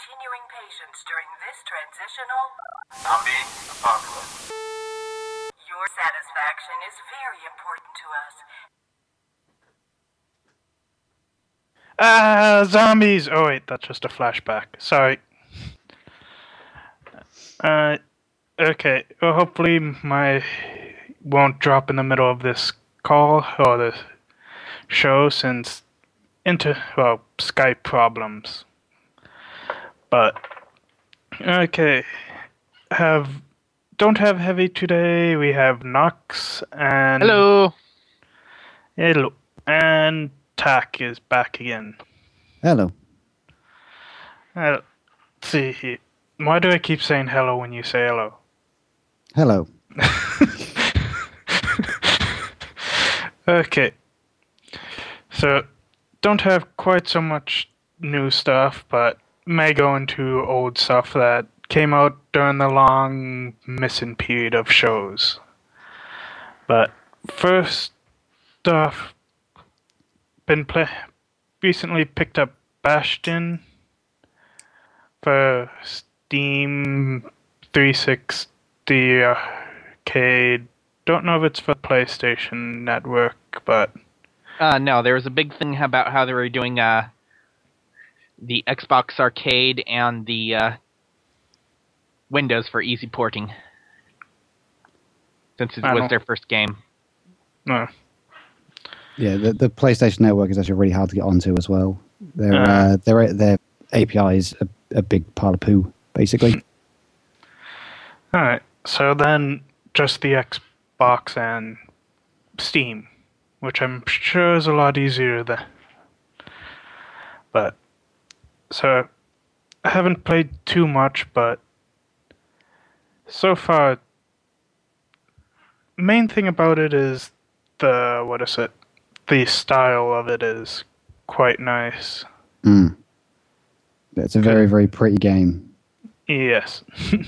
continuing patience during this transitional zombie apocalypse. Your satisfaction is very important to us. Zombies! Oh wait, that's just a flashback. Sorry. Okay. Well, hopefully my won't drop in the middle of this call or the show since Skype problems. But okay. Don't have Heavy today. We have Nox and Hello. And Tak is back again. Hello. Let's see. Why do I keep saying hello when you say hello? Hello. Okay. So, don't have quite so much new stuff, but may go into old stuff that came out during the long missing period of shows. But first off, recently picked up Bastion for Steam 360 Arcade. Don't know if it's for PlayStation Network, but No, there was a big thing about how they were doing the Xbox Arcade and the Windows for easy porting, since it was their first game. No. Yeah, the PlayStation Network is actually really hard to get onto as well. Their API is a big pile of poo, basically. Alright, so then just the Xbox and Steam, which I'm sure is a lot easier than. But, so, I haven't played too much, but so far, main thing about it is the style of it is quite nice. It's a very, very pretty game. Yes.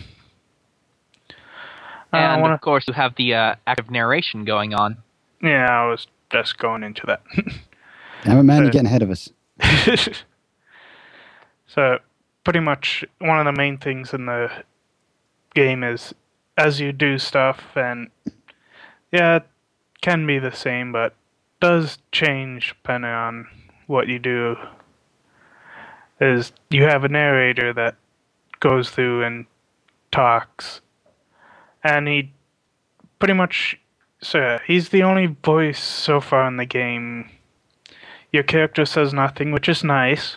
And of course, you have the active narration going on. Yeah, I was just going into that. Damn it, man, you're getting ahead of us. So, pretty much one of the main things in the game is as you do stuff, and yeah, it can be the same, but does change depending on what you do. Is you have a narrator that goes through and talks, and he pretty much, so he's the only voice so far in the game. Your character says nothing, which is nice.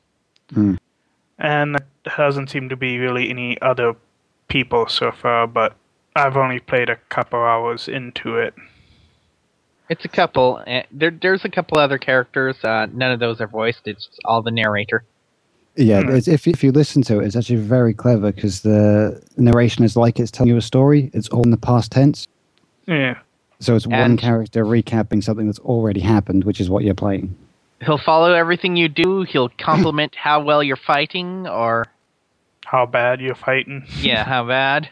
And there hasn't seemed to be really any other people so far, but I've only played a couple hours into it. It's a couple. There's a couple other characters. None of those are voiced. It's all the narrator. Yeah, if you listen to it, it's actually very clever because the narration is like it's telling you a story. It's all in the past tense. Yeah. So it's one character recapping something that's already happened, which is what you're playing. He'll follow everything you do. He'll compliment how well you're fighting, or how bad you're fighting. Yeah, how bad.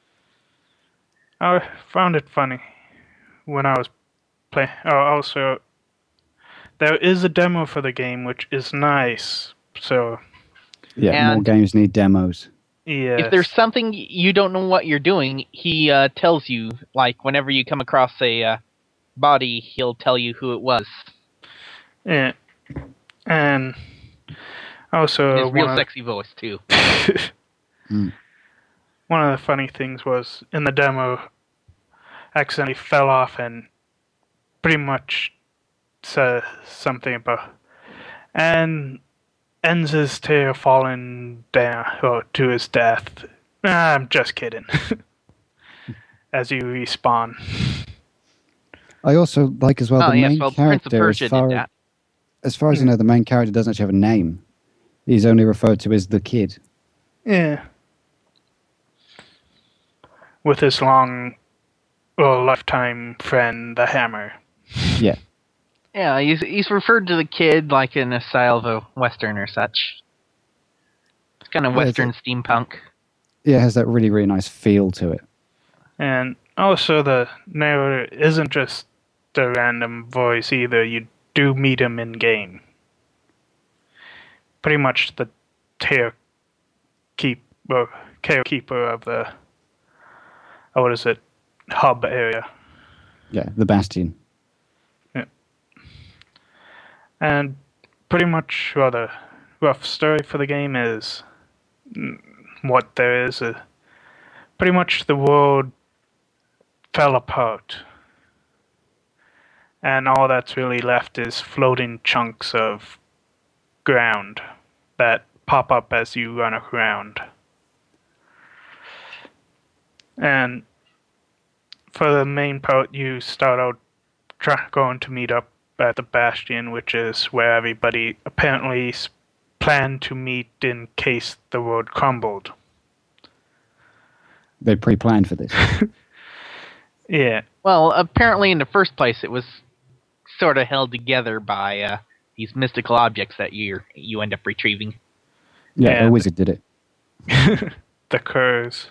I found it funny when I was playing. Oh, also, there is a demo for the game, which is nice. So, yeah, more games need demos. Yeah. If there's something you don't know what you're doing, he tells you. Like whenever you come across a body, he'll tell you who it was. Yeah, and also his real sexy voice too. One of the funny things was in the demo, accidentally fell off and pretty much said something about and ends his tale falling down to his death. I'm just kidding. As you respawn. I also like as well the main character. As far as I know, the main character doesn't actually have a name. He's only referred to as the kid. Yeah. With his lifetime friend, the Hammer. Yeah. Yeah, he's referred to the kid like in a style of a Western or such. It's kind of Western steampunk. Yeah, it has that really, really nice feel to it. And also the narrator isn't just a random voice either. You do meet him in game. Pretty much the keeper of the what is it, hub area. Yeah, the Bastion. Yeah. And pretty much the rough story for the game is what there is. Pretty much the world fell apart. And all that's really left is floating chunks of ground that pop up as you run around. And for the main part, you start out going to meet up at the Bastion, which is where everybody apparently planned to meet in case the world crumbled. They pre-planned for this. Yeah. Well, apparently in the first place it was sort of held together by these mystical objects that you end up retrieving. Yeah, the wizard did it. The curse.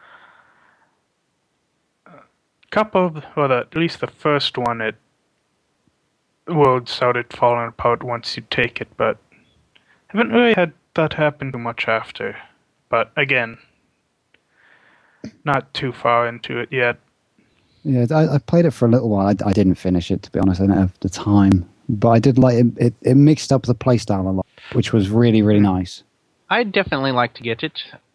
At least the first one, the world started falling apart once you take it, but haven't really had that happen too much after. But again, not too far into it yet. Yeah, I played it for a little while. I didn't finish it, to be honest. I didn't have the time. But I did like it. It mixed up the playstyle a lot, which was really, really nice. I'd definitely like to get it.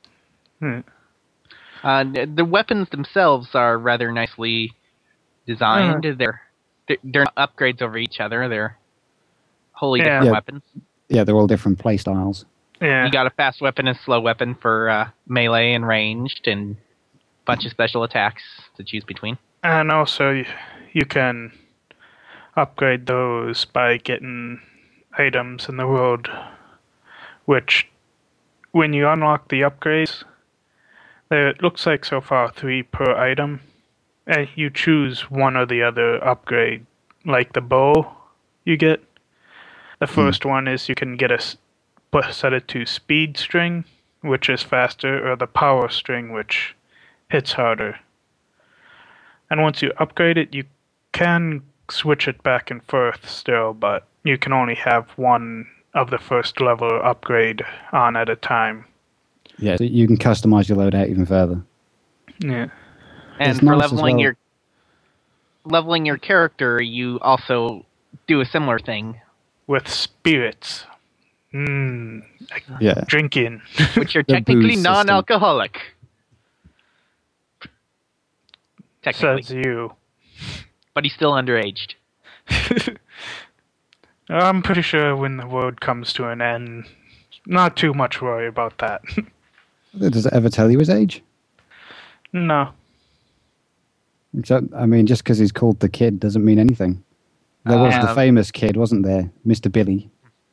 The weapons themselves are rather nicely designed. They're not upgrades over each other. They're wholly different weapons. Yeah, they're all different play styles. Yeah. You got a fast weapon and slow weapon for melee and ranged, and a bunch of special attacks to choose between. And also, you can upgrade those by getting items in the world, which, when you unlock the upgrades, it looks like so far 3 per item. And you choose one or the other upgrade, like the bow you get. The first one is you can get set it to speed string, which is faster, or the power string, which hits harder. And once you upgrade it, you can switch it back and forth still, but you can only have one of the first level upgrade on at a time. Yeah, so you can customize your loadout even further. Yeah. And for leveling your character, you also do a similar thing. With spirits. Yeah. Drinking. Which are technically non-alcoholic. Technically. Says you. But he's still underaged. I'm pretty sure when the world comes to an end, not too much worry about that. Does it ever tell you his age? No. I mean, just because he's called the Kid doesn't mean anything. There was the famous kid, wasn't there? Mr. Billy.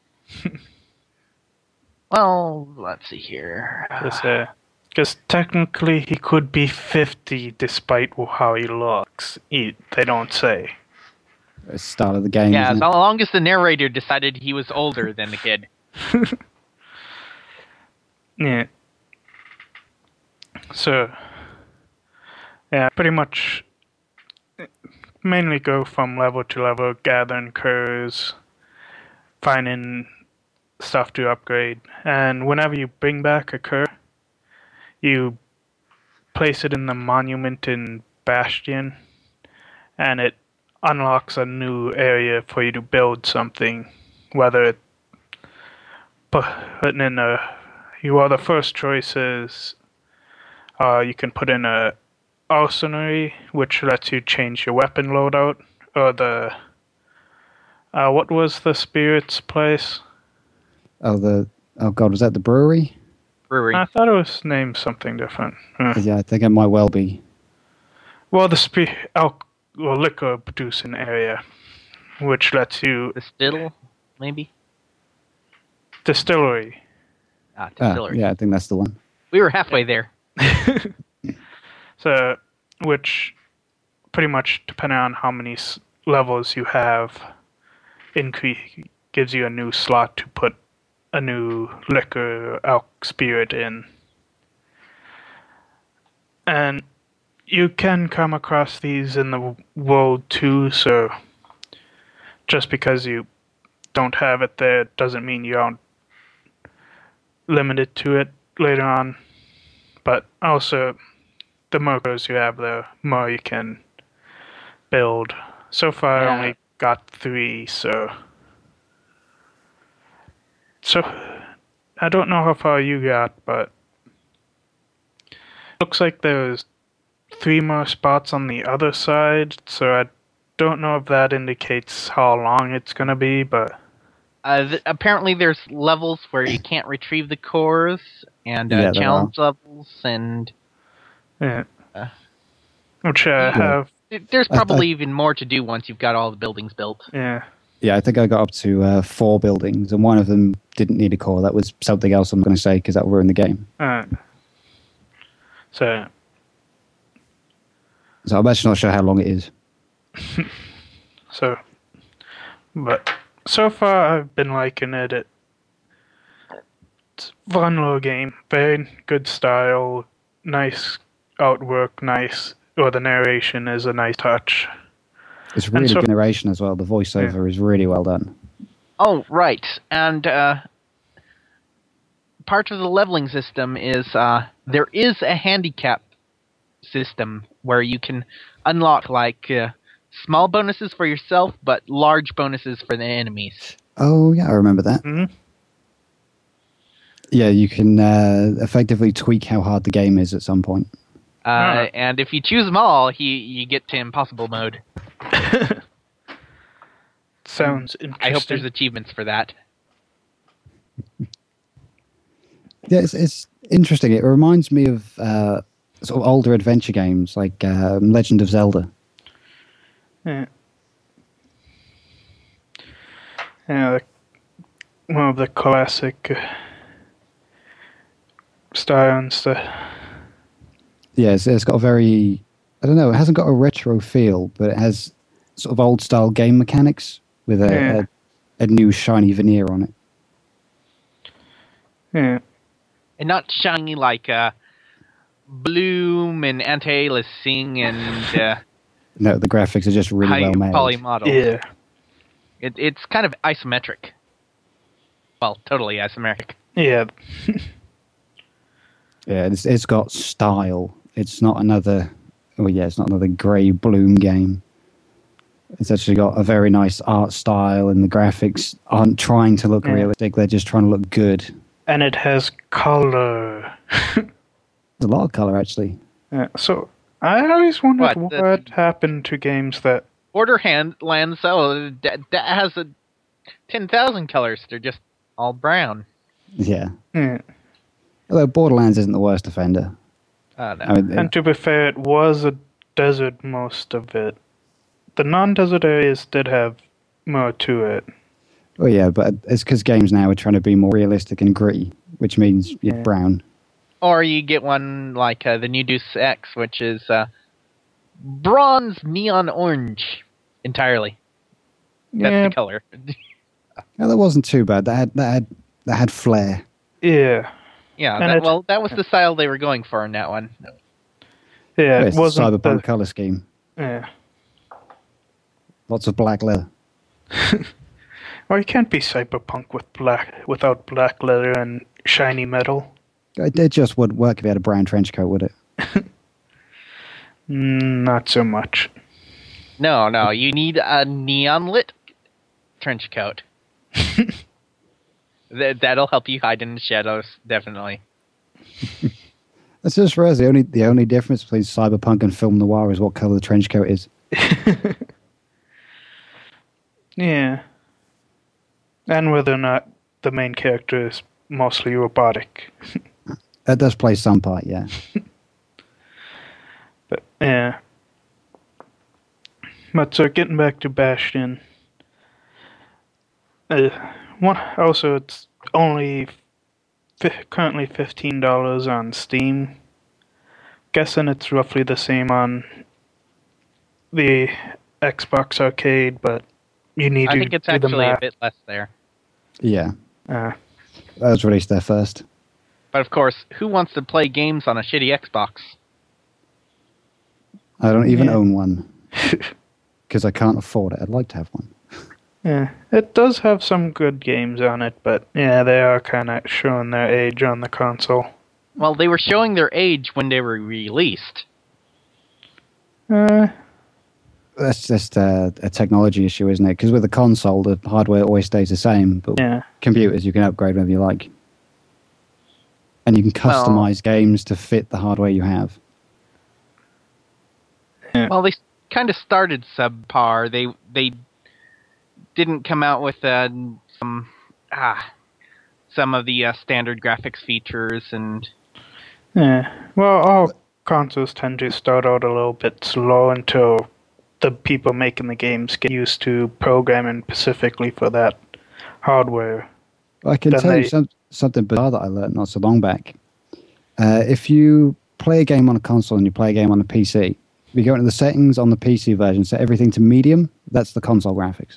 Well, let's see here. Because technically he could be 50 despite how he looks. They don't say. The start of the game. Yeah, as long as the narrator decided he was older than the kid. Yeah. So, yeah, pretty much mainly go from level to level, gathering curs, finding stuff to upgrade. And whenever you bring back a cur, you place it in the monument in Bastion, and it unlocks a new area for you to build something. Whether it putting in the first choice is you can put in a arsenary, which lets you change your weapon loadout, or what was the spirit's place? Oh God, was that the brewery? Brewery. I thought it was named something different. Yeah, I think it might well be. Well, the liquor producing area, which lets you maybe distillery. Distillery. Yeah, I think that's the one. We were halfway there. So, which pretty much, depending on how many levels you have, gives you a new slot to put a new liquor spirit in. And you can come across these in the world too, so just because you don't have it there doesn't mean you aren't limited to it. later on. But also, the more cores you have, the more you can build. So far, I only got 3, so I don't know how far you got, but looks like there's 3 more spots on the other side, so I don't know if that indicates how long it's gonna be, but apparently there's levels where you can't retrieve the cores, and challenge levels, and which I have. There's probably even more to do once you've got all the buildings built. Yeah. Yeah, I think I got up to 4 buildings, and one of them didn't need a core. That was something else I'm going to say, because that will ruin the game. So I'm actually not sure how long it is. But so far I've been liking it. It's a fun little game. Very good style. Nice artwork. The narration is a nice touch. It's really good narration as well. The voiceover is really well done. Oh, right. And part of the leveling system is there is a handicap system where you can unlock small bonuses for yourself, but large bonuses for the enemies. Oh, yeah, I remember that. Mm-hmm. Yeah, you can effectively tweak how hard the game is at some point. And if you choose them all, you get to impossible mode. Sounds interesting. I hope there's achievements for that. Yeah, it's interesting. It reminds me of sort of older adventure games like Legend of Zelda. Yeah. Yeah, one of the classic style and stuff. Yeah, it's got a very, I don't know, it hasn't got a retro feel, but it has sort of old style game mechanics with a new shiny veneer on it. Yeah. And not shiny like Bloom and anti-aliasing and... no, the graphics are just really well made. Poly models. Yeah. It's kind of isometric. Well, totally isometric. Yeah. Yeah, it's got style. It's not another... Oh, yeah, it's not another grey Bloom game. It's actually got a very nice art style, and the graphics aren't trying to look realistic. They're just trying to look good. And it has color. There's a lot of color, actually. Yeah, so I always wondered what happened to games that... Borderlands, that has 10,000 colors. They're just all brown. Yeah. Although Borderlands isn't the worst offender. No. I mean, and to be fair, it was a desert most of it. The non-desert areas did have more to it. Oh yeah, but it's because games now are trying to be more realistic and gritty, which means brown. Or you get one like the new Deus Ex, which is bronze neon orange entirely. That's the color. No, that wasn't too bad. That had flair. Yeah. Yeah, that was the style they were going for in that one. Yeah, it wasn't cyberpunk color scheme. Yeah. Lots of black leather. Well, you can't be cyberpunk without black leather and shiny metal. It just wouldn't work if you had a brown trench coat, would it? Not so much. No, you need a neon lit trench coat. That'll help you hide in the shadows, definitely. That's just for us. The only difference between cyberpunk and film noir is what color the trench coat is. Yeah. And whether or not the main character is mostly robotic. That does play some part, yeah. But, yeah. But so getting back to Bastion. Also, it's only currently $15 on Steam. Guessing it's roughly the same on the Xbox Arcade, but you need to do the math. I think it's actually a bit less there. Yeah. That was released there first. But of course, who wants to play games on a shitty Xbox? I don't even own one. Because I can't afford it. I'd like to have one. Yeah, it does have some good games on it, but yeah, they are kind of showing their age on the console. Well, they were showing their age when they were released. That's just a technology issue, isn't it? Because with a console, the hardware always stays the same. But Yeah. computers, you can upgrade whenever you like. And you can customize games to fit the hardware you have. Well, they kind of started subpar. They didn't come out with some of the standard graphics features, and Yeah. Well, all consoles tend to start out a little bit slow until the people making the games get used to programming specifically for that hardware. I can Then tell you they- something bizarre that I learned not so long back. If you play a game on a console and you play a game on a PC, you go into the settings on the PC version, set everything to medium. That's the console graphics.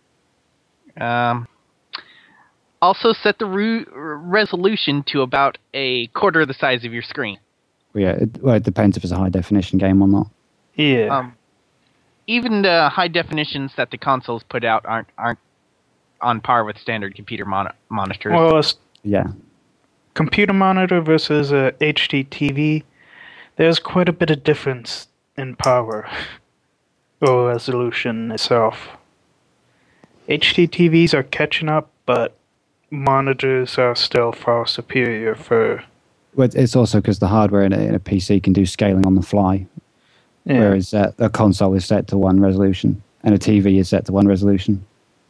also set the resolution to about a quarter of the size of your screen. Well, yeah, it depends if it's a high definition game or not. Yeah. Even the high definitions that the consoles put out aren't on par with standard computer monitors. Well, a Yeah, computer monitor versus a HD TV, there's quite a bit of difference in power or resolution itself. HD TVs are catching up, but monitors are still far superior for. but it's also because the hardware in a PC can do scaling on the fly, Yeah. whereas a console is set to one resolution and a TV is set to one resolution.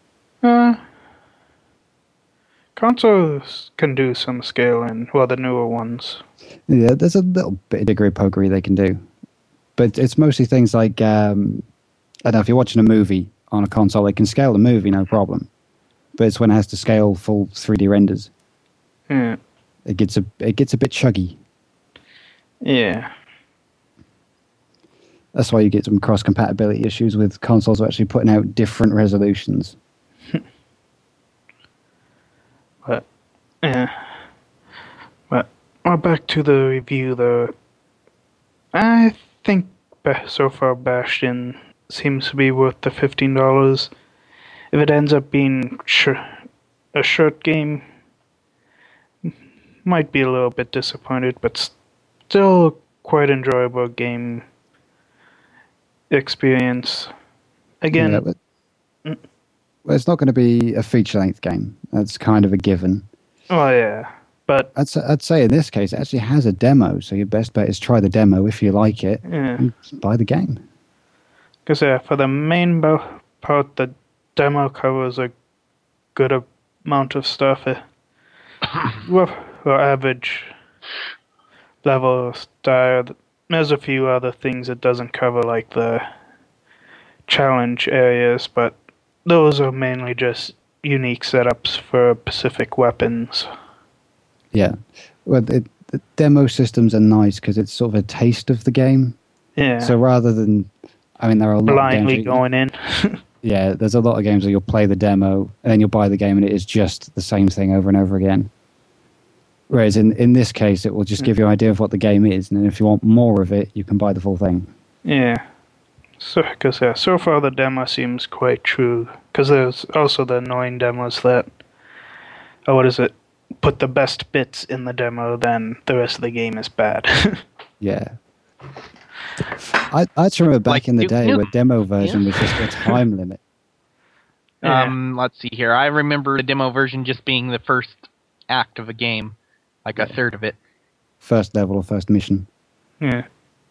Consoles can do some scaling, well, the newer ones. Yeah, there's a little bit of degree pokery they can do, but it's mostly things like I don't know, if you're watching a movie on a console, they can scale the movie no problem, but it's when it has to scale full 3D renders, Yeah. it gets a bit chuggy. Yeah. That's why you get some cross compatibility issues with consoles actually putting out different resolutions. But, yeah. But, well, back to the review, though. I think so far Bastion seems to be worth the $15. If it ends up being a short game, might be a little bit disappointed, but still quite enjoyable game experience. Again, Yeah, but well, it's not going to be a feature-length game. That's kind of a given. oh yeah, but I'd say in this case, it actually has a demo, so your best bet is try the demo. If you like it, yeah. and buy the game. Because for the main part, the demo covers a good amount of stuff. Well, average level style. There's a few other things it doesn't cover, like the challenge areas, but those are mainly just unique setups for specific weapons. Yeah. Well, the demo systems are nice because it's sort of a taste of the game. Yeah. So rather than, I mean, there are a lot blindly of games. going in. Yeah, there's a lot of games where you'll play the demo and then you'll buy the game and it is just the same thing over and over again. Whereas in this case, it will just give you an idea of what the game is, and then if you want more of it, you can buy the full thing. Yeah. So far the demo seems quite true. Because there's also the annoying demos that, put the best bits in the demo, then the rest of the game is bad. Yeah. I actually remember back Like in the Duke day Nukem. where demo version was just a time limit. Let's see here. I remember the demo version just being the first act of a game, like a third of it. First level or first mission. Yeah.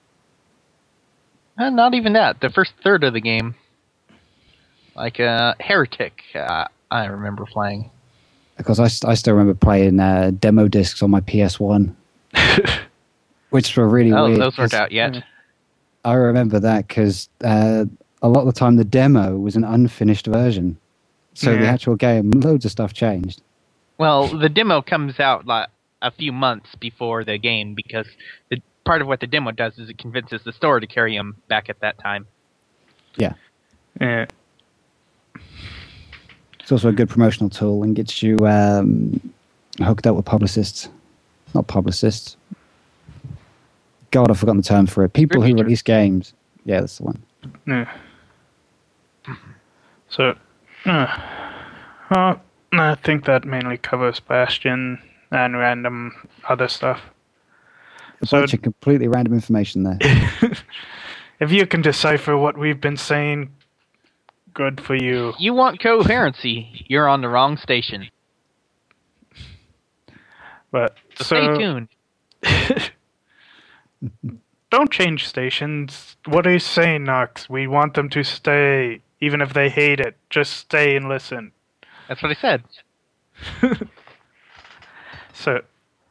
Not even that. The first third of the game. Like Heretic, I remember playing. Because I still remember playing demo discs on my PS1. Which were really Oh, weird. those weren't 'cause out yet. I remember that because a lot of the time the demo was an unfinished version. So the Yeah. actual game, loads of stuff changed. Well, the demo comes out like a few months before the game because part of what the demo does is it convinces the store to carry them back at that time. Yeah. Yeah. It's also a good promotional tool and gets you hooked up with publicists. Not publicists. God, I've forgotten the term for it. People who Distributors. release games. Yeah, that's the one. Yeah. So, I think that mainly covers Bastion and random other stuff. A So bunch of completely random information there. if you can decipher what we've been saying, good for you. You want coherency, you're on the wrong station. But So stay tuned. Don't change stations. What are you saying, Knox? We want them to stay, even if they hate it. Just stay and listen. That's what I said. So,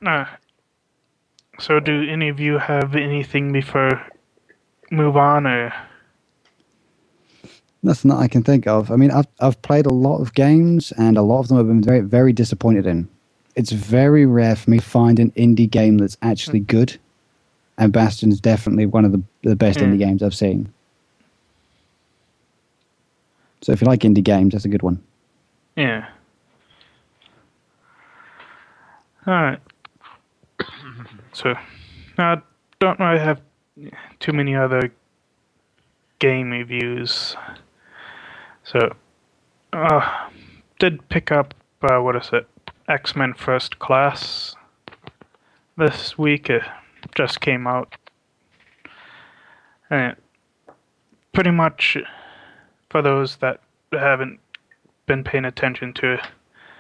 so do any of you have anything before move on, or? Nothing that I can think of. I mean, I've played a lot of games, and a lot of them I've been very, very disappointed in. It's very rare for me to find an indie game that's actually good, and Bastion's definitely one of the best indie games I've seen. So if you like indie games, that's a good one. Yeah. Alright. So, I don't really have too many other game reviews. So, did pick up, what is it? X-Men First Class this week. It just came out. And pretty much, for those that haven't been paying attention to it,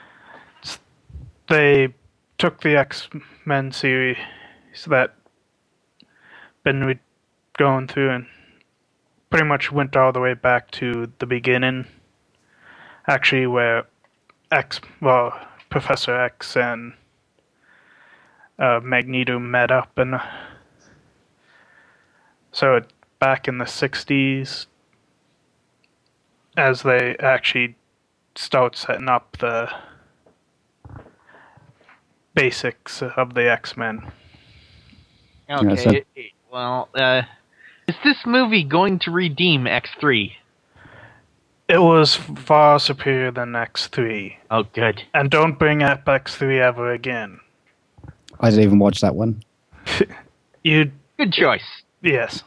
they took the X-Men series that been going through and pretty much went all the way back to the beginning. Actually, where Professor X and Magneto met up, and so back in the 60s, as they actually start setting up the basics of the X-Men. Okay, well, is this movie going to redeem X3? It was far superior than X3. Oh, good. And don't bring up X3 ever again. I didn't even watch that one. You... Good choice. Yes.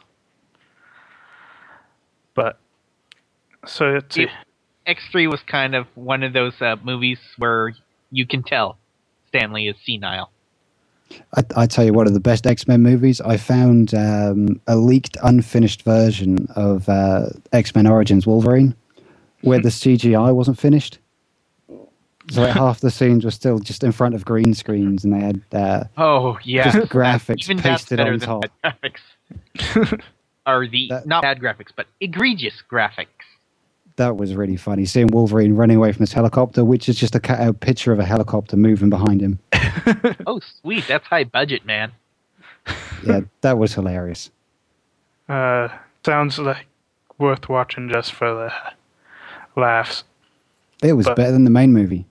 But... So it's... X3 was kind of one of those movies where you can tell Stanley is senile. I tell you, one of the best X-Men movies, I found a leaked, unfinished version of X-Men Origins Wolverine, where the CGI wasn't finished. So like, half the scenes were still just in front of green screens, and they had just graphics Even pasted that's better on than top. bad graphics. Or not bad graphics, but egregious graphics. That was really funny. Seeing Wolverine running away from his helicopter, which is just a picture of a helicopter moving behind him. Oh, sweet. That's high budget, man. Yeah, that was hilarious. Sounds like worth watching just for the laughs. It was better than the main movie.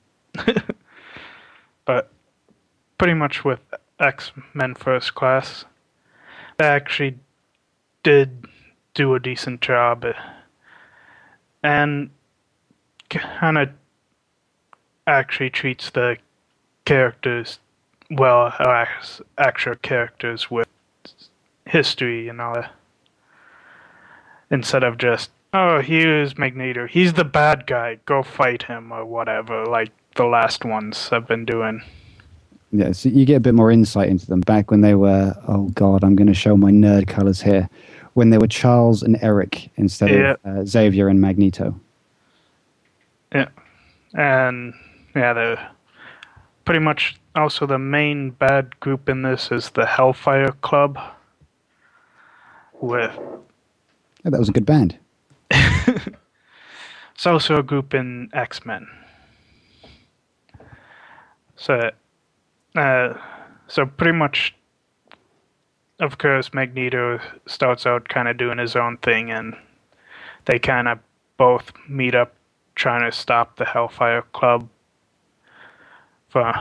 But pretty much with X-Men First Class, they actually did do a decent job. And kind of actually treats the characters well as actual characters with history and all that. Instead of just, oh, here's Magneto, he's the bad guy, go fight him or whatever, like the last ones have been doing. Yeah, so you get a bit more insight into them. Back when they were, oh god, I'm going to show my nerd colors here. When they were Charles and Eric instead of Xavier and Magneto. Yeah. And, yeah, they're pretty much also the main bad group in this is the Hellfire Club. With... Yeah, that was a good band. It's also a group in X-Men. So pretty much, of course, Magneto starts out kind of doing his own thing, and they kind of both meet up trying to stop the Hellfire Club. For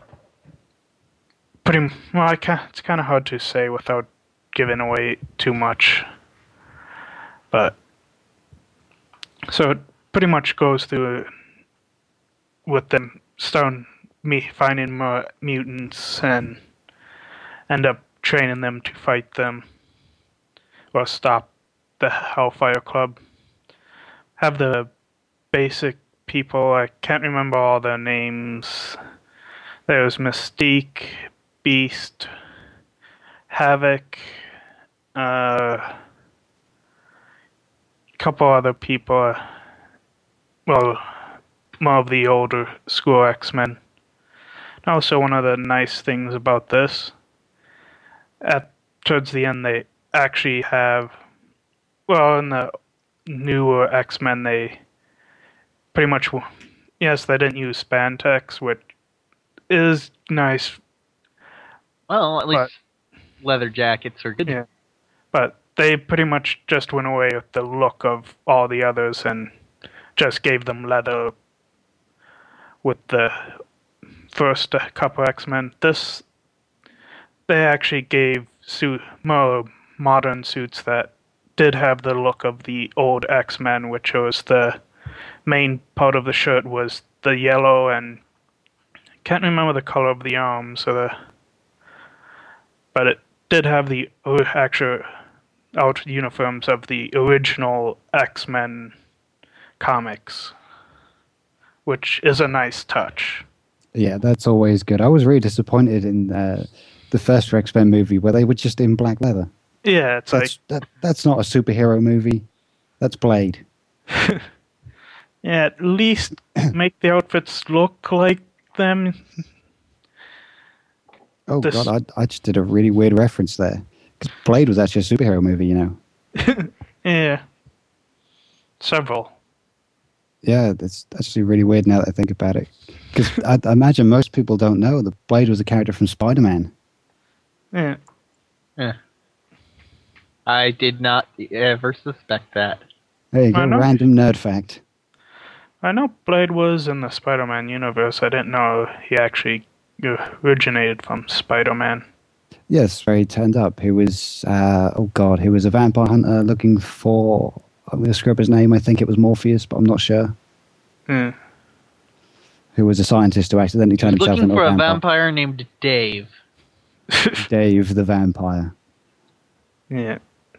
it's kind of hard to say without giving away too much. But so it pretty much goes through with them finding more mutants and end up training them to fight them or stop the Hellfire Club. Have the basic people, I can't remember all their names. There's Mystique, Beast, Havoc, a couple other people, well, more of the older school X-Men. Also, one of the nice things about this, towards the end, they actually have, well, in the newer X-Men, they pretty much, yes, they didn't use spandex, which is nice. Well, at least leather jackets are good. Yeah, but they pretty much just went away with the look of all the others and just gave them leather with the first couple X-Men. This, they actually gave more modern suits that did have the look of the old X-Men, which was the main part of the shirt was the yellow, and can't remember the color of the arms but it did have the actual out uniforms of the original X-Men comics, which is a nice touch. Yeah, that's always good. I was really disappointed in the first X-Men movie where they were just in black leather. Yeah, it's that's not a superhero movie. That's Blade. Yeah, at least make the outfits look like them. Oh God, I just did a really weird reference there. Because Blade was actually a superhero movie, you know. Yeah. Several. Yeah, that's actually really weird now that I think about it. Because I imagine most people don't know that Blade was a character from Spider-Man. Yeah. Yeah. I did not ever suspect that. There you go, random nerd fact. I know Blade was in the Spider-Man universe. I didn't know he actually originated from Spider-Man. Yes, where he turned up. He was, he was a vampire hunter looking for, I'm going to screw up his name, I think it was Morpheus, but I'm not sure. Mm. Who was a scientist who accidentally turned himself into a vampire. Looking for a vampire named Dave. Dave the vampire. Yeah.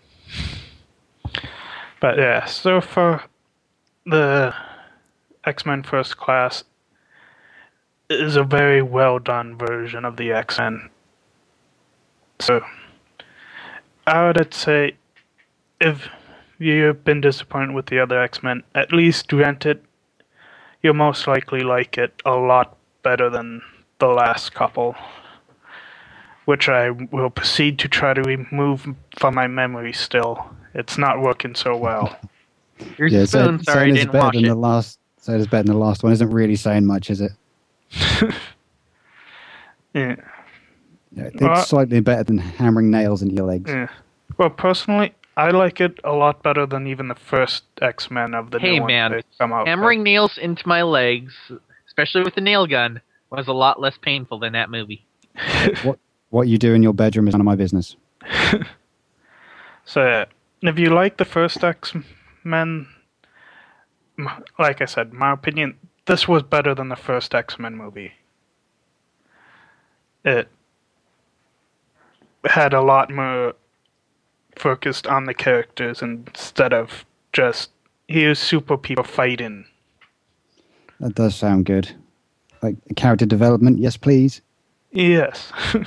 But yeah, so for the X-Men First Class is a very well done version of the X-Men. So I would say if you've been disappointed with the other X-Men, at least rent it. You'll most likely like it a lot better than the last couple, which I will proceed to try to remove from my memory still. It's not working so well. Your spoon, sorry, I didn't wash it. So it's better than the last one. Isn't really saying much, is it? Yeah. It's slightly better than hammering nails into your legs. Yeah. Well, personally, I like it a lot better than even the first X-Men of the new ones. Hey man, hammering nails into my legs, especially with the nail gun, was a lot less painful than that movie. What you do in your bedroom is none of my business. So, if you like the first X-Men, like I said, my opinion, this was better than the first X-Men movie. It had a lot more focused on the characters instead of just, here's super people fighting. That does sound good. Like character development, yes please. Yes.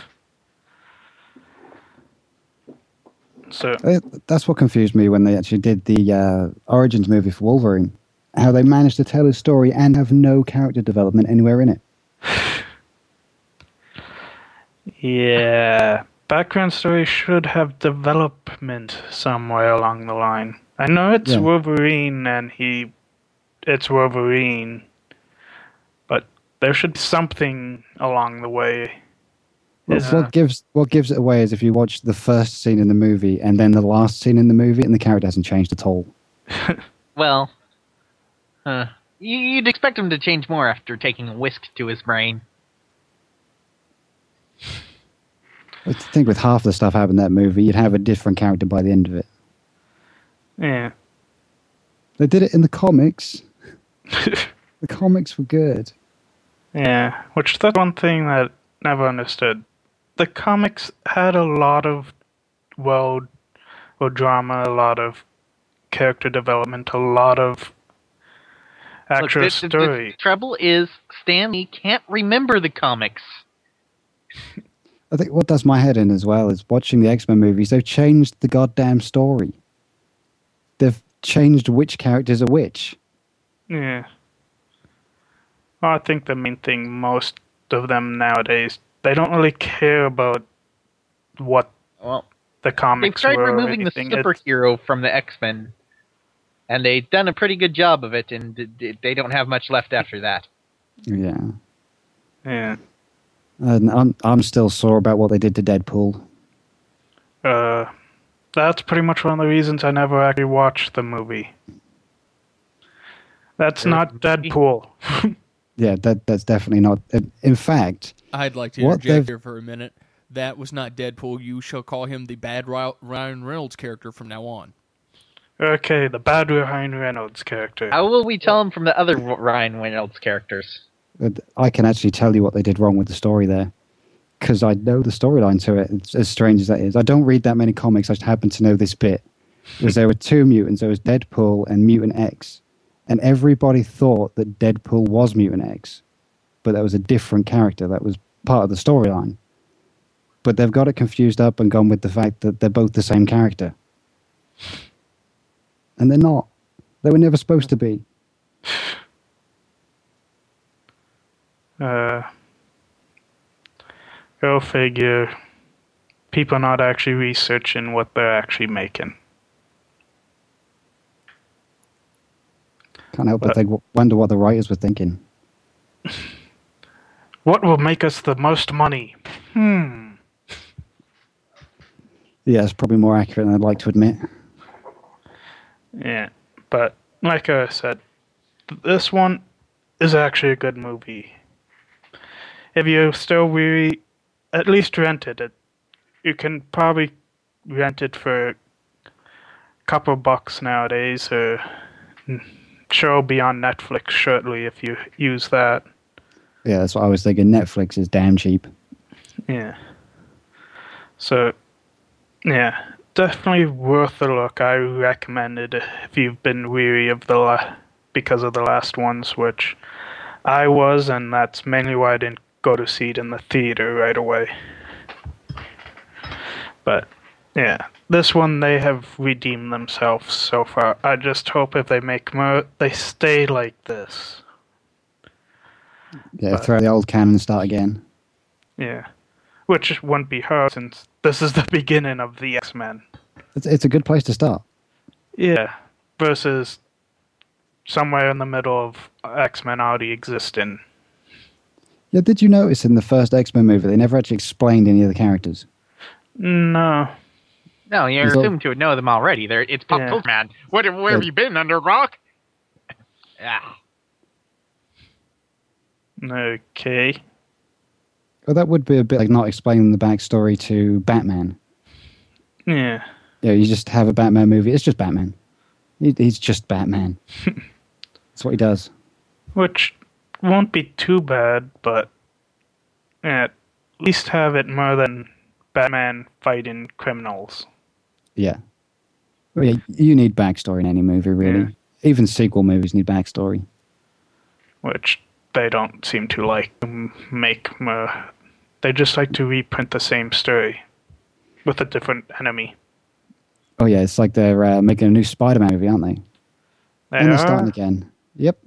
So that's what confused me when they actually did the Origins movie for Wolverine. How they managed to tell his story and have no character development anywhere in it. Yeah. Background story should have development somewhere along the line. I know it's Wolverine and it's Wolverine, but there should be something along the way. What gives it away is if you watch the first scene in the movie and then the last scene in the movie and the character hasn't changed at all. Well, you'd expect him to change more after taking a whisk to his brain. I think with half the stuff happening in that movie, you'd have a different character by the end of it. Yeah. They did it in the comics. The comics were good. Yeah, which that's one thing that I never understood. The comics had a lot of drama, a lot of character development, a lot of actual story. The trouble is, Stan Lee can't remember the comics. I think what does my head in as well is watching the X-Men movies. They've changed the goddamn story. They've changed which characters are which. Yeah. Well, I think the main thing, most of them nowadays, they don't really care about what Well, the they've comics tried were or removing the anything. superhero from the X-Men, and they've done a pretty good job of it, and they don't have much left after that. Yeah. Yeah. And I'm still sore about what they did to Deadpool. That's pretty much one of the reasons I never actually watched the movie. That's not Deadpool. Yeah, that's definitely not. In fact, I'd like to What interject they've- here for a minute. That was not Deadpool. You shall call him the bad Ryan Reynolds character from now on. Okay, the bad Ryan Reynolds character. How will we tell them from the other Ryan Reynolds characters? I can actually tell you what they did wrong with the story there, because I know the storyline to it. It's as strange as that is. I don't read that many comics. I just happen to know this bit. Was there were two mutants. There was Deadpool and Mutant X, and everybody thought that Deadpool was Mutant X, but that was a different character. That was part of the storyline. But they've got it confused up and gone with the fact that they're both the same character, and they're not. They were never supposed to be. Go figure. People not actually researching what they're actually making. Can't help but wonder what the writers were thinking. What will make us the most money? Yeah, it's probably more accurate than I'd like to admit. Yeah, but like I said, this one is actually a good movie. If you're still weary, at least rent it. You can probably rent it for a couple bucks nowadays, or sure it'll be on Netflix shortly if you use that. Yeah, that's what I was thinking. Netflix is damn cheap. Yeah. So, yeah, definitely worth a look. I recommend it if you've been weary of because of the last ones, which I was, and that's mainly why I didn't go to see it in the theater right away. But yeah, this one they have redeemed themselves so far. I just hope if they make more, they stay like this. Yeah, throw the old can and start again. Yeah, which wouldn't be hard since this is the beginning of the X-Men. It's a good place to start. Yeah, versus somewhere in the middle of X-Men already existing. Yeah, did you notice in the first X-Men movie they never actually explained any of the characters? No. No, you're So- assumed to know them already. It's pop Yeah. culture, man. Where have you been, under a rock? Ah. Okay. Well, that would be a bit like not explaining the backstory to Batman. Yeah. Yeah, you just have a Batman movie. It's just Batman. He's just Batman. That's what he does. Which won't be too bad, but yeah, at least have it more than Batman fighting criminals. Yeah. Well, yeah, you need backstory in any movie, really. Yeah. Even sequel movies need backstory. Which they don't seem to like to make more. They just like to reprint the same story with a different enemy. Oh, yeah, it's like they're making a new Spider-Man movie, aren't they? They And they're are. starting again. Yep.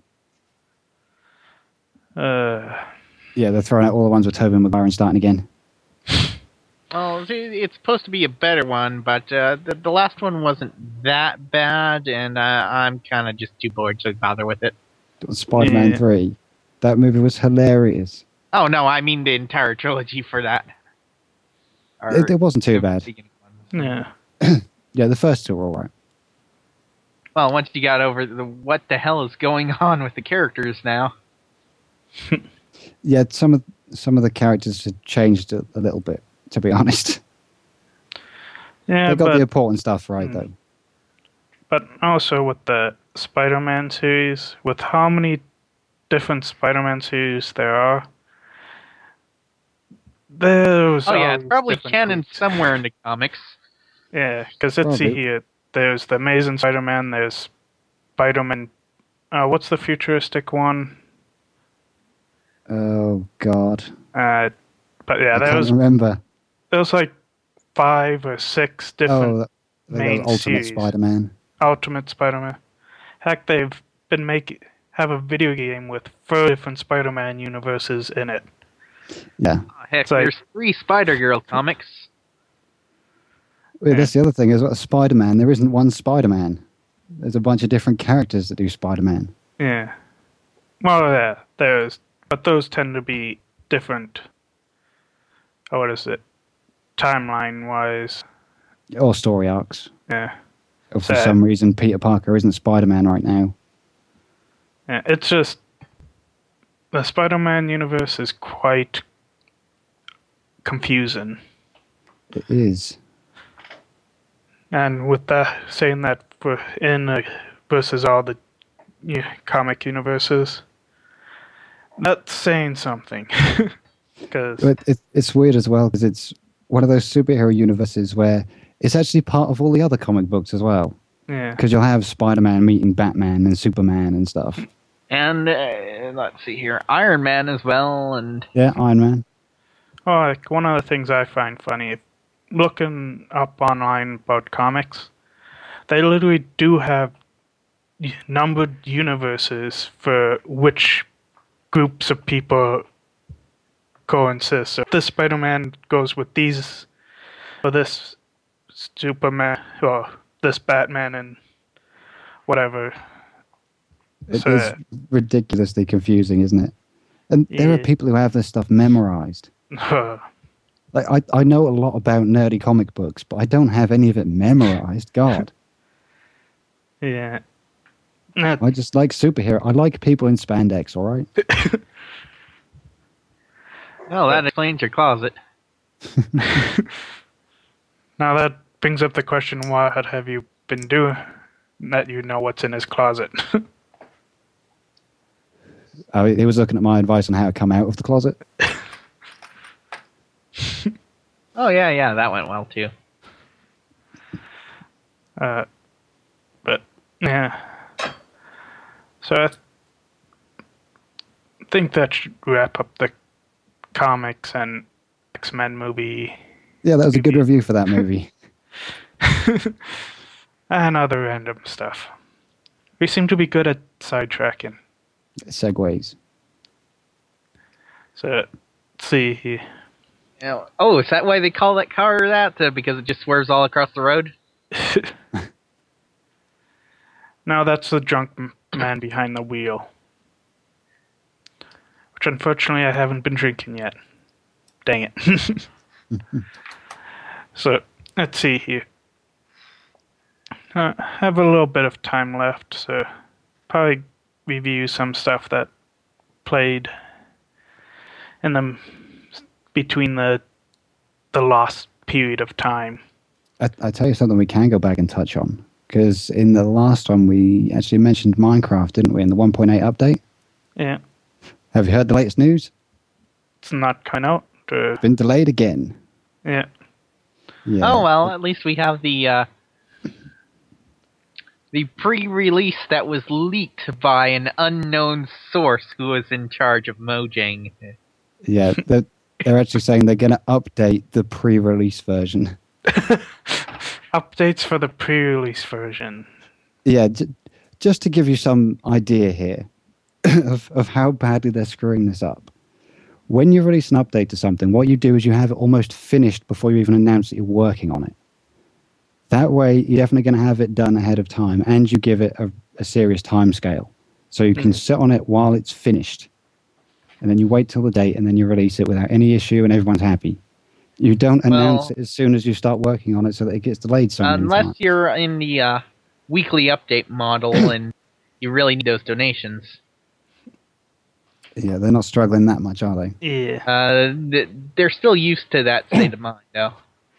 Yeah, they're throwing out all the ones with Tobey Maguire and starting again. Well, it's supposed to be a better one, but the last one wasn't that bad, and I'm kind of just too bored to bother with it. Spider-Man Yeah. 3. That movie was hilarious. Oh, no, I mean the entire trilogy for that. Or It wasn't too the bad. beginning one. Yeah. Yeah, the first two were all right. Well, once you got over what the hell is going on with the characters now. Yeah, some of the characters had changed a little bit, to be honest. Yeah, They got but, the important stuff right, though. but also with the Spider-Man series, with how many different Spider-Man series there are, there's Oh, yeah, it's always probably different canon groups. somewhere in the comics. Yeah, because let's see Probably. here. There's the Amazing Spider-Man, there's Spider-Man. What's the futuristic one? Oh, God. But yeah, I there can't was remember. There's like 5 or 6 different main Ultimate series. Spider-Man. Ultimate Spider-Man. Heck, they've been have a video game with 4 different Spider-Man universes in it. Yeah. Heck, It's like- there's 3 Spider-Girl comics. Well, that's the other thing is, Spider-Man, there isn't one Spider-Man. There's a bunch of different characters that do Spider-Man. Yeah. Well, yeah, but those tend to be different. What is it? Timeline-wise. Or story arcs. Yeah. Or for some reason, Peter Parker isn't Spider-Man right now. Yeah, it's just the Spider-Man universe is quite confusing. It is. And with that, saying that versus all the comic universes, that's saying something. Because But it's weird as well, because it's one of those superhero universes where it's actually part of all the other comic books as well. yeah, Because you'll have Spider-Man meeting Batman and Superman and stuff. And, let's see here, Iron Man as well, and... Yeah, Iron Man. well, like one of the things I find funny, looking up online about comics, they literally do have numbered universes for which groups of people coincide. So this Spider-Man goes with these, or this Superman, or this Batman, and whatever. It So- is ridiculously confusing, isn't it? And there are Yeah. people who have this stuff memorized. Like I know a lot about nerdy comic books, but I don't have any of it memorized. God. yeah. I just like superhero. I like people in spandex, all right? Well, that explains your closet. Now that brings up the question: what have you been doing that you know what's in his closet? He was looking at my advice on how to come out of the closet. Oh, yeah, that went well, too. But yeah. So I think that should wrap up the comics and X-Men movie Yeah, that was a good review for that movie. and other random stuff. We seem to be good at sidetracking. Segways. So let's see here. Oh, is that why they call that car that? Because it just swerves all across the road? Now that's the drunk man behind the wheel. Which unfortunately I haven't been drinking yet. Dang it. So, let's see here. I have a little bit of time left, so probably review some stuff that played in the between the lost period of time. I tell you something we can go back and touch on. Because in the last one, we actually mentioned Minecraft, didn't we, in the 1.8 update? Yeah, Have you heard the latest news? it's not coming out. Been delayed again. Yeah, Yeah. Oh, well, at least we have the pre-release that was leaked by an unknown source who was in charge of Mojang. Yeah, they're actually saying they're going to update the pre-release version. updates for the pre-release version. Yeah, just to give you some idea here of how badly they're screwing this up. When you release an update to something, what you do is you have it almost finished before you even announce that you're working on it. That way, you're definitely going to have it done ahead of time, and you give it a serious time scale. So you can sit on it while it's finished. And then you wait till the date, and then you release it without any issue, and everyone's happy. You don't announce it as soon as you start working on it so that it gets delayed so many Unless times. you're in the weekly update model and you really need those donations. Yeah, they're not struggling that much, are they? Yeah. They're still used to that state of mind, though.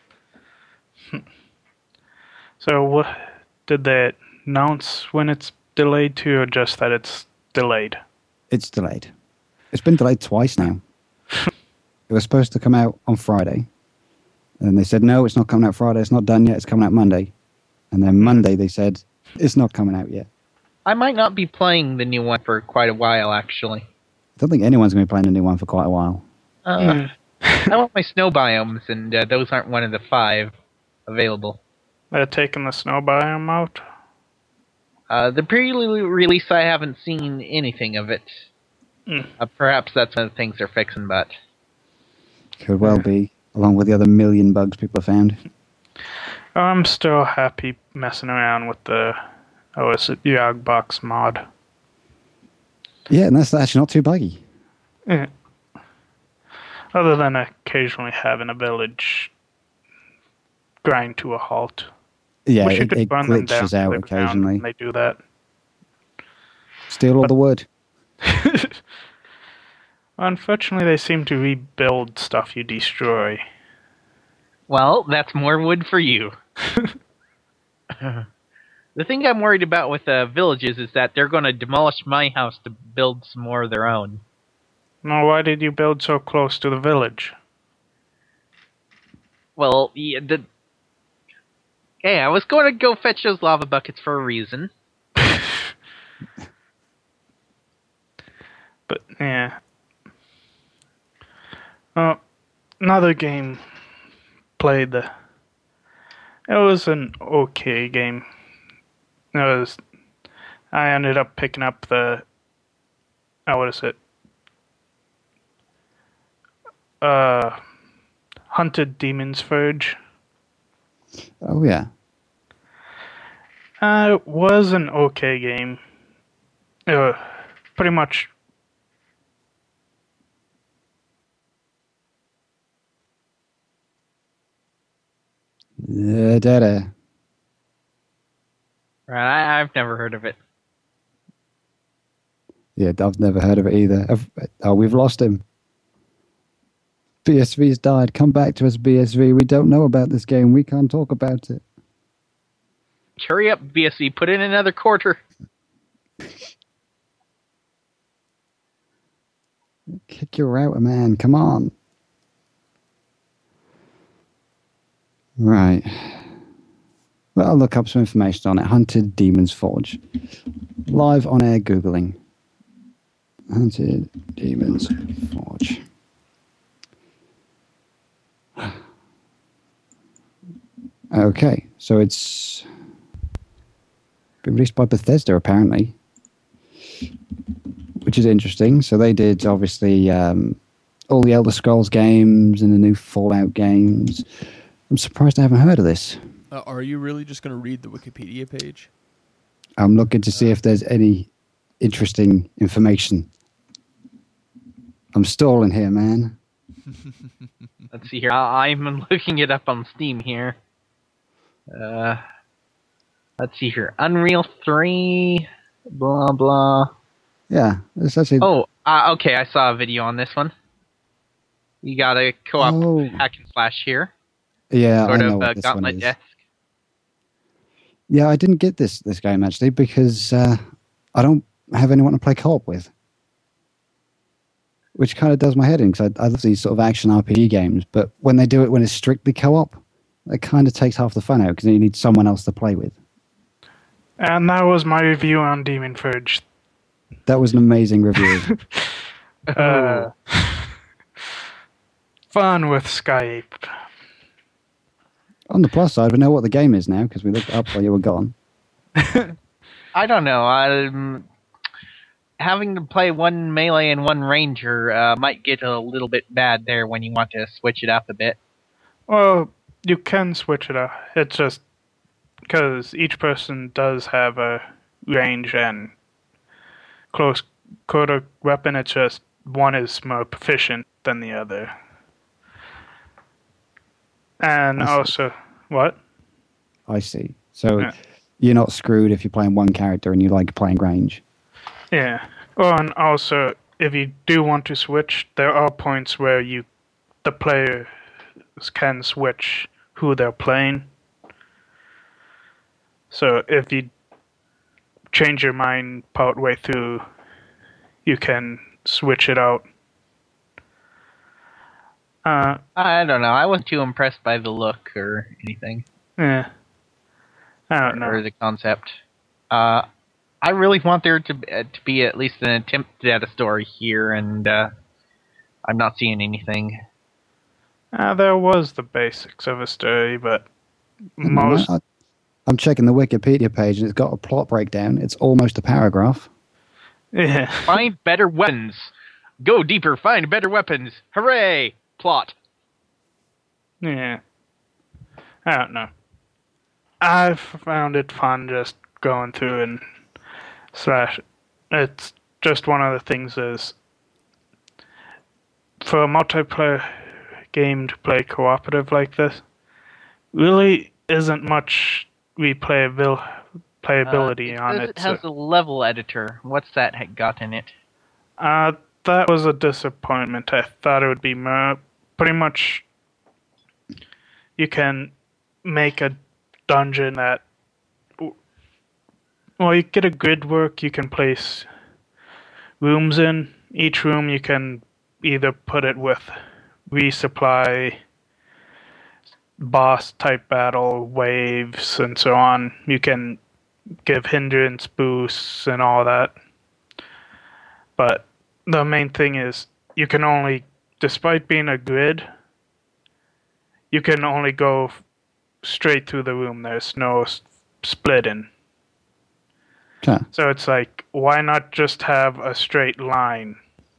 So what did they announce when it's delayed to, or just that it's delayed? It's delayed. It's been delayed twice now. It was supposed to come out on Friday. And they said, no, it's not coming out Friday. It's not done yet. It's coming out Monday. And then Monday they said, it's not coming out yet. I might not be playing the new one for quite a while, actually. I don't think anyone's going to be playing a new one for quite a while. I want my snow biomes, and those aren't one of the 5 available. They're taking the snow biome out. The pre-release, I haven't seen anything of it. Perhaps that's one of the things they're fixing, but... Could well be, along with the other million bugs people have found. I'm still happy messing around with the Yogbox mod. Yeah, and that's actually not too buggy. Yeah. Other than occasionally having a village grind to a halt. Yeah, Wish you it could run them down glitches to out the ground occasionally. when they do that. Steal all the wood. Unfortunately, they seem to rebuild stuff you destroy. Well, that's more wood for you. The thing I'm worried about with villages is that they're going to demolish my house to build some more of their own. Now, why did you build so close to the village? Well, I was going to go fetch those lava buckets for a reason. But, yeah. Another game played it was an okay game. I ended up picking up the, what is it? Hunted Demon's Verge. Oh, yeah. It was an okay game. Pretty much. Right, I've never heard of it. Yeah, I've never heard of it either. We've lost him. BSV's died. Come back to us, BSV. We don't know about this game. We can't talk about it. Hurry up, BSV. Put in another quarter. Kick your router, man. Come on. Right. Well, I'll look up some information on it. Hunted Demon's Forge. Live on air Googling. Hunted Demon's Forge. Okay, so it's been released by Bethesda, apparently, which is interesting. So they did, obviously, all the Elder Scrolls games and the new Fallout games. I'm surprised I haven't heard of this. Are you really just going to read the Wikipedia page? I'm looking to see if there's any interesting information. I'm stalling here, man. Let's see here. I'm looking it up on Steam here. Let's see here. Unreal 3, blah, blah. Yeah, it's actually... Oh, okay, I saw a video on this one. You got a co-op hack and slash here. Yeah, sort I know of what this one Gauntlet is. esque. Yeah, I didn't get this game, actually, because I don't have anyone to play co-op with. Which kind of does my head in, because I love these sort of action RPG games, but when they do it when it's strictly co-op, it kind of takes half the fun out, because you need someone else to play with. And that was my review on Demon Verge. That was an amazing review. Fun with Skype. On the plus side, we know what the game is now, because we looked it up while you were gone. I don't know. Having to play one melee and one ranger might get a little bit bad there when you want to switch it up a bit. Well, you can switch it up. It's just because each person does have a range and close quarter weapon. It's just one is more proficient than the other. And also, what? I see. So Yeah. you're not screwed if you're playing one character and you like playing range. Yeah. Oh, and also, if you do want to switch, there are points where the players can switch who they're playing. So if you change your mind partway through, you can switch it out. I don't know. I wasn't too impressed by the look or anything. Yeah. I don't know. Or the concept. I really want there to be at least an attempt at a story here, and I'm not seeing anything. There was the basics of a story, but most. I'm checking the Wikipedia page and it's got a plot breakdown. It's almost a paragraph. Yeah. Find better weapons. Go deeper, find better weapons. Hooray! Plot. Yeah. I don't know. I've found it fun just going through and slash. It's just one of the things is for a multiplayer game to play cooperative like this, really isn't much playability on it. It has a level editor. What's that got in it? That was a disappointment. I thought it would be more, pretty much. You can make a dungeon that, well, you get a grid work. You can place rooms in each room. You can either put it with resupply, boss type battle, waves, and so on. You can give hindrance boosts and all that. But the main thing is you can only, despite being a grid, you can only go straight through the room. There's no splitting. Okay. So it's like, why not just have a straight line?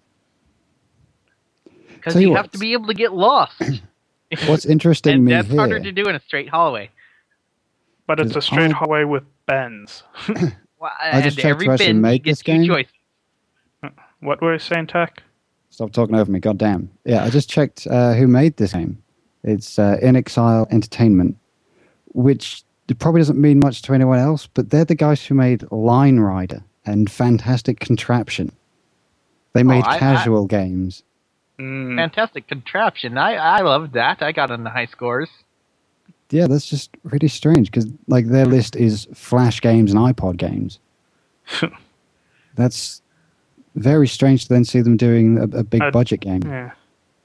Because you have to be able to get lost. What's interesting and me that's here, harder to do in a straight hallway. But it's a straight hallway with bends. Well, I just and checked every who actually bend made gets this game. two choices. What were you saying, Tak? Stop talking over me, goddamn. Yeah, I just checked who made this game. It's In Exile Entertainment, which probably doesn't mean much to anyone else, but they're the guys who made Line Rider and Fantastic Contraption. They made casual games. Fantastic Contraption. I loved that. I got on the high scores. Yeah, that's just really strange because like their list is Flash games and iPod games. That's very strange to then see them doing a big budget game. Yeah.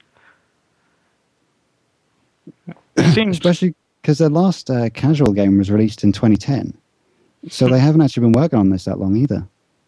Especially because their last casual game was released in 2010. So they haven't actually been working on this that long either.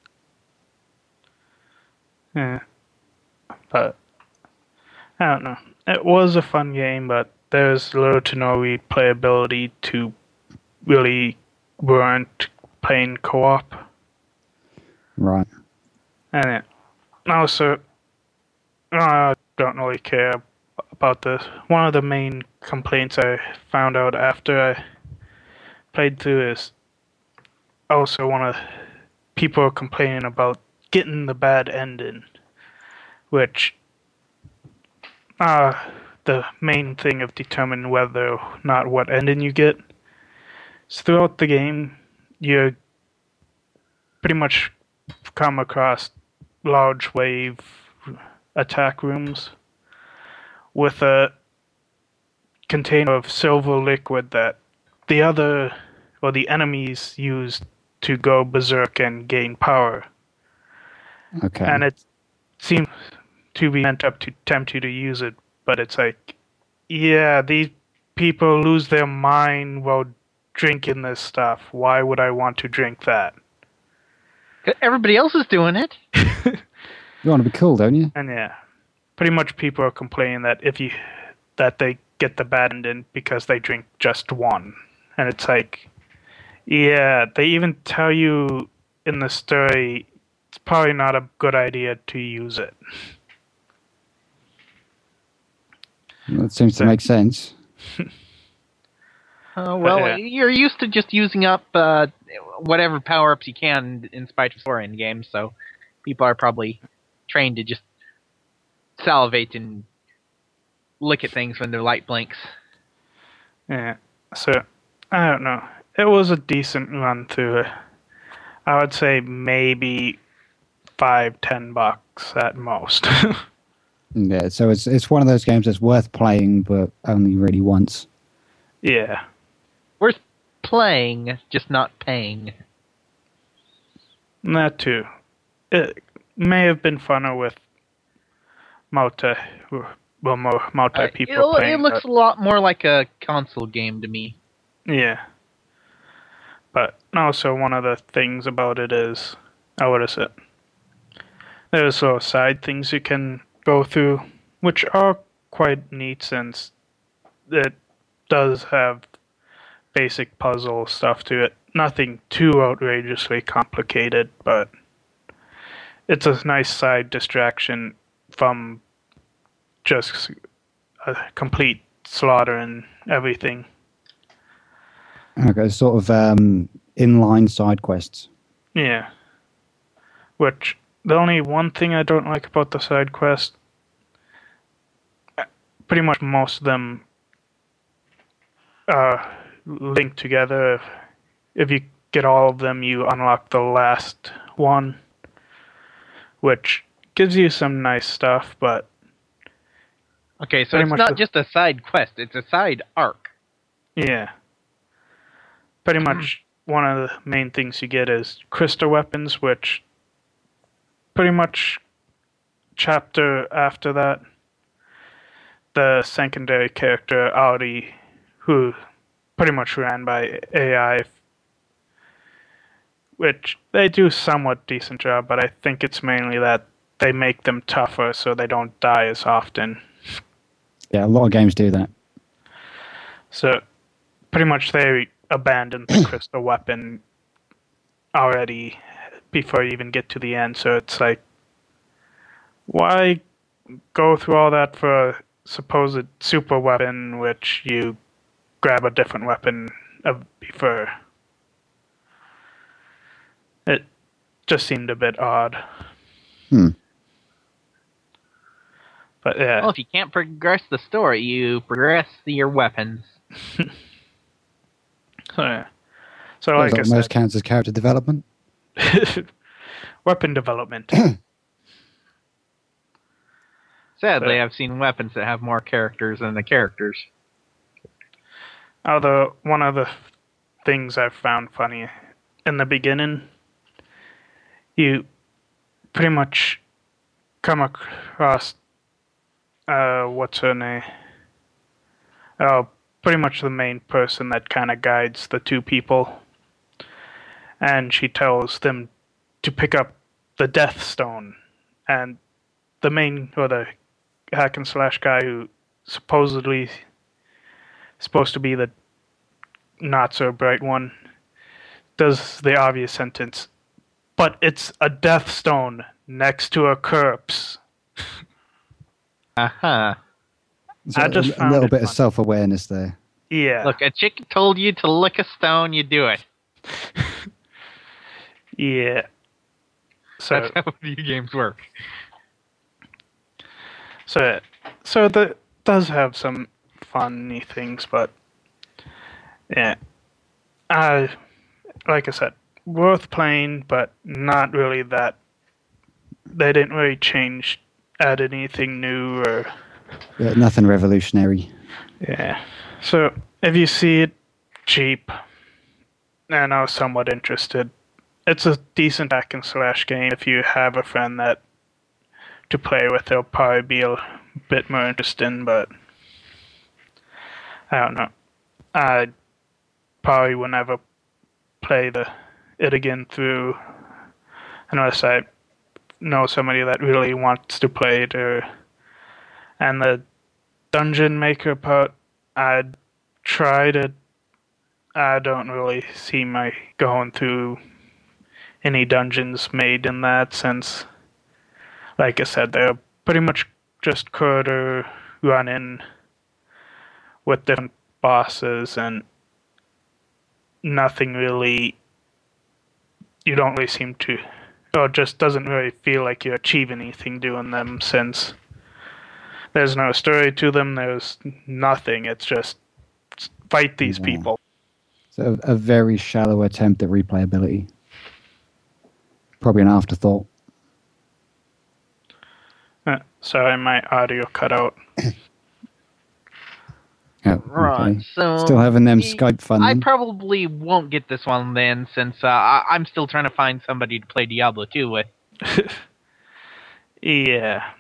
Yeah. But I don't know. It was a fun game, but there's little to no replayability to really warrant playing co-op. Right. And also, I don't really care about this. One of the main complaints I found out after I played through is also one of people are complaining about getting the bad ending, which the main thing of determining whether or not what ending you get is throughout the game you pretty much come across large wave attack rooms with a container of silver liquid that the enemies use to go berserk and gain power. Okay. And it seems to be meant up to tempt you to use it, but it's like, yeah, these people lose their mind while drinking this stuff. Why would I want to drink that? Everybody else is doing it. You want to be cool, don't you? And yeah, pretty much people are complaining that they get the bad ending because they drink just one. And it's like, yeah, they even tell you in the story it's probably not a good idea to use it. That seems to make sense. You're used to just using up whatever power-ups you can in spite of story in games, so people are probably trained to just salivate and lick at things when their light blinks. Yeah, so, I don't know. It was a decent run through it. I would say maybe $5-10 at most. Yeah, so it's one of those games that's worth playing, but only really once. Yeah. Worth playing, just not paying. That too. It may have been funner with more multi-people playing. It looks a lot more like a console game to me. Yeah. But also one of the things about it is, what is it? There's side things you can go through, which are quite neat since it does have basic puzzle stuff to it. Nothing too outrageously complicated, but it's a nice side distraction from just a complete slaughter and everything. Okay, sort of inline side quests. Yeah. Which, the only one thing I don't like about the side quest, pretty much most of them are linked together. If you get all of them, you unlock the last one, which gives you some nice stuff, but Okay, so Pretty it's much not the- just a side quest; it's a side arc. yeah. Pretty much one of the main things you get is crystal weapons, which pretty much chapter after that, the secondary character, Audi, who pretty much ran by AI, which they do somewhat decent job, but I think it's mainly that they make them tougher so they don't die as often. Yeah, a lot of games do that. So pretty much they abandoned the crystal weapon already before you even get to the end. So it's like, why go through all that for a supposed super weapon, which you grab a different weapon before? It just seemed a bit odd. But yeah. Well, if you can't progress the story, you progress your weapons. So, yeah. So What like I is that, most said, counts as character development. weapon development. Sadly, So- I've seen weapons that have more characters than the characters. Although one of the things I found funny in the beginning, you pretty much come across what's her name? Oh, pretty much the main person that kind of guides the two people, and she tells them to pick up the Death Stone, and the main or the hack and slash guy who supposedly supposed to be the not so bright one does the obvious sentence, but it's a Death Stone next to a corpse. Uh-huh. So I just a found little it bit of funny. self-awareness there. Yeah. Look, a chick told you to lick a stone, you do it. Yeah. So That's how video games work. so that does have some funny things, but yeah. Like I said, worth playing, but not really that. They didn't really add anything new or Yeah, nothing revolutionary. yeah. So if you see it cheap and are somewhat interested, it's a decent hack and slash game. If you have a friend that to play with, it'll probably be a bit more interesting, but I don't know. I probably will never play it again through unless I know somebody that really wants to play it. And the dungeon maker part, I tried it. I don't really see my going through any dungeons made in that since, like I said, they're pretty much just quarter run-in with different bosses and nothing really. You don't really seem to, or it just doesn't really feel like you achieve anything doing them since there's no story to them. There's nothing. It's just fight these Yeah. people. So a very shallow attempt at replayability. Probably an afterthought. Sorry, my audio cut out. Oh, Right, okay. so... Still having them y- Skype fun. I then? probably won't get this one then, since I'm still trying to find somebody to play Diablo 2 with. Yeah.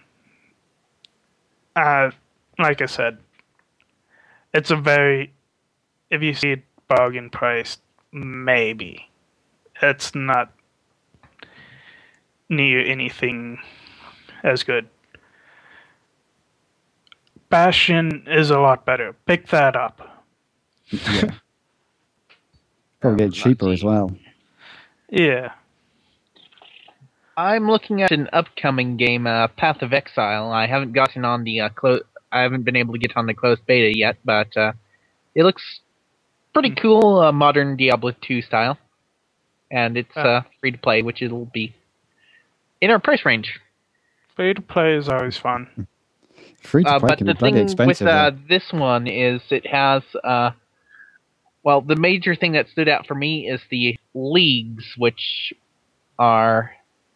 Like I said, it's a very. If you see it bargain priced, maybe. It's not near anything as good. Bastion is a lot better. Pick that up. Yeah. Probably get cheaper as well. Yeah. I'm looking at an upcoming game, Path of Exile. I haven't gotten on the I haven't been able to get on the closed beta yet, but it looks pretty cool, modern Diablo 2 style, and it's free to play, which it'll be in our price range. Free to play is always fun. Free to play But can the be bloody thing expensive. with this one is it has well, the major thing that stood out for me is the leagues, which are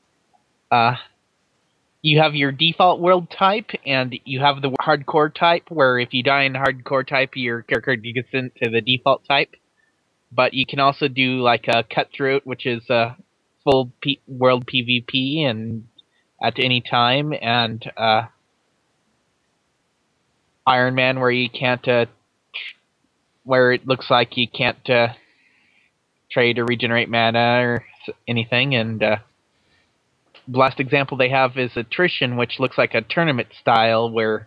you have your default world type, and you have the hardcore type, where if you die in hardcore type, your character gets into the default type. But you can also do like a cutthroat, which is a full world PvP and at any time, and Iron Man, where you can't, where it looks like you can't trade or regenerate mana or anything, and the last example they have is Attrition, which looks like a tournament style where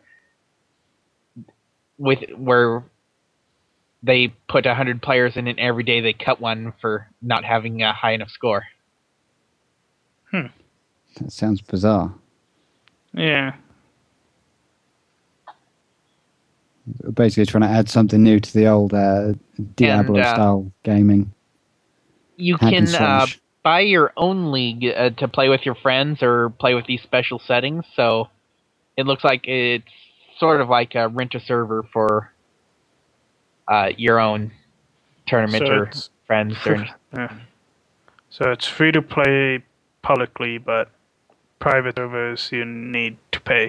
they put 100 players in it every day. They cut one for not having a high enough score. That sounds bizarre. Yeah. Basically trying to add something new to the old Diablo-style gaming. You Hack can and slash. buy your own league to play with your friends or play with these special settings, so it looks like it's sort of like a rent a server for your own tournament So or it's friends. Yeah. So it's free to play publicly, but private servers you need to pay.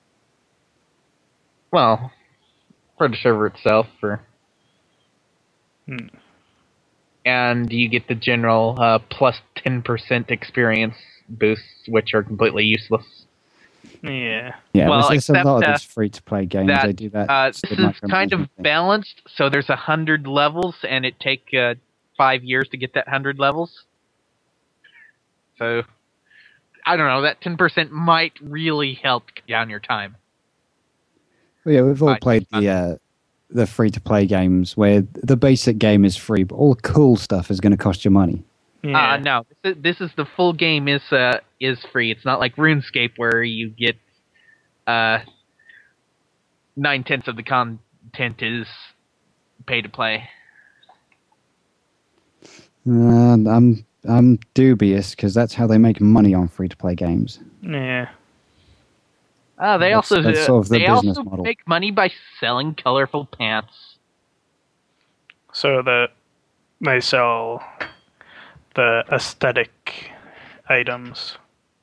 Well, for the server itself, and you get the general plus 10% experience boosts, which are completely useless. Yeah. Yeah, Well, there's a lot of except, these free-to-play games. They do that. This with is kind of micromanagement thing. balanced, so there's 100 levels, and it take 5 years to get that 100 levels. So, I don't know, that 10% might really help cut down your time. Well, yeah, we've all Right. played the free-to-play games where the basic game is free, but all the cool stuff is going to cost you money. Yeah. No, this is the full game is free. It's not like RuneScape where you get 9/10 of the content is pay to play. I'm dubious because that's how they make money on free-to-play games. Yeah. They That's also sort of the they business also model. make money by selling colorful pants. So they sell the aesthetic items,